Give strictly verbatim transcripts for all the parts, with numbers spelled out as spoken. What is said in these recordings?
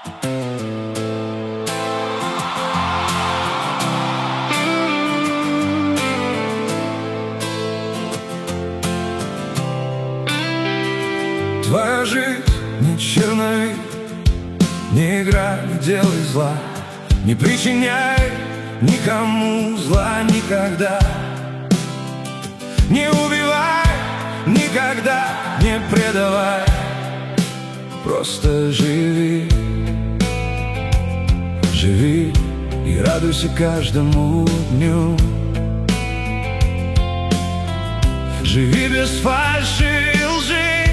Твоя жизнь не черновик, не игра, не делай зла, не причиняй никому зла никогда. Не убивай, никогда не предавай, просто живи, живи и радуйся каждому дню. Живи без фальши и лжи,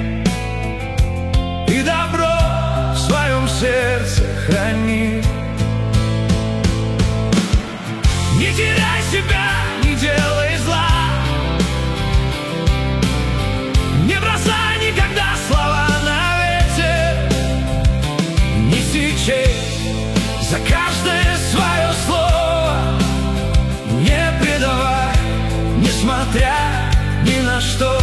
и добро в своем сердце храни. Не теряй себя, не делай зла, не бросай никогда слова на ветер, неси честь за каждое свое слово, не предавай, несмотря ни на что.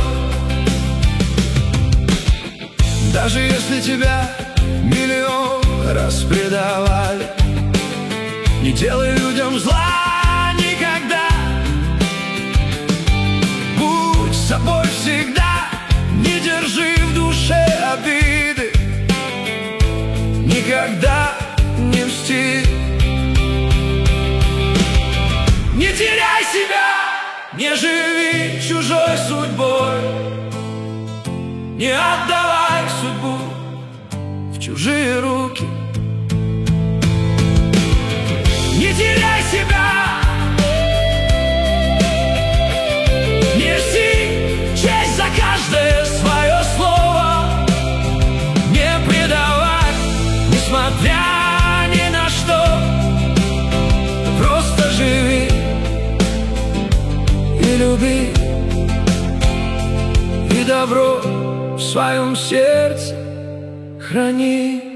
Даже если тебя миллион раз предавали, не делай людям зла никогда. Будь собой всегда, не держи в душе обиды, никогда не мсти. Не теряй себя, не живи чужой судьбой, не отдавай судьбу в чужие руки. Не теряй себя, неси честь за каждое свое слово, не предавай, несмотря ни на что. Просто живи и люби, и добро в своем сердце храни.